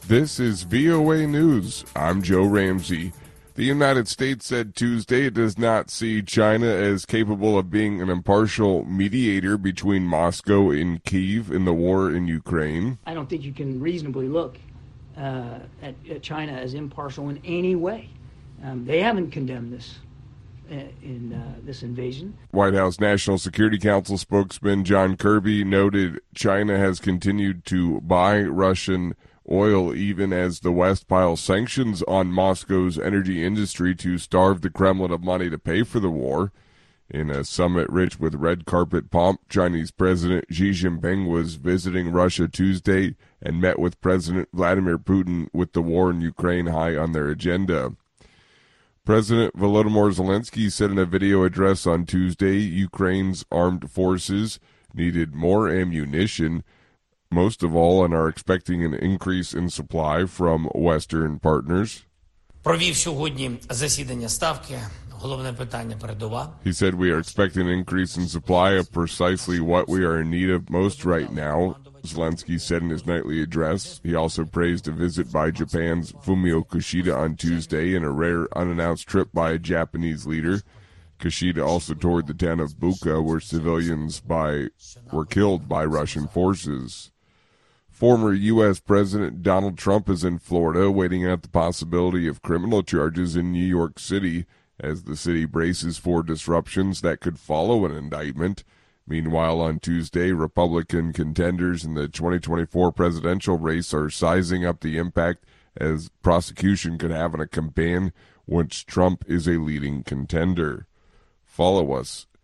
This is VOA News. I'm Joe Ramsey. The United States said Tuesday it does not see China as capable of being an impartial mediator between Moscow and Kyiv in the war in Ukraine. I don't think you can reasonably look at China as impartial in any way. They haven't condemned this this invasion. White House National Security Council spokesman John Kirby noted China has continued to buy Russian oil even as the West piles sanctions on Moscow's energy industry to starve the Kremlin of money to pay for the war. In a summit rich with red carpet pomp, Chinese President Xi Jinping was visiting Russia Tuesday and met with President Vladimir Putin with the war in Ukraine high on their agenda. President Volodymyr Zelensky said in a video address on Tuesday Ukraine's armed forces needed more ammunition, most of all, and are expecting an increase in supply from Western partners. Провів сьогодні засідання ставки. Головне питання передова. He said we are expecting an increase in supply of precisely what we are in need of most right now, Zelensky said in his nightly address. He also praised a visit by Japan's Fumio Kishida on Tuesday and a rare unannounced trip by a Japanese leader. Kishida also toured the town of Bucha, where civilians were killed by Russian forces. Former U.S. President Donald Trump is in Florida, waiting out the possibility of criminal charges in New York City as the city braces for disruptions that could follow an indictment. Meanwhile, on Tuesday, Republican contenders in the 2024 presidential race are sizing up the impact as prosecution could have on a campaign which Trump is a leading contender. Follow us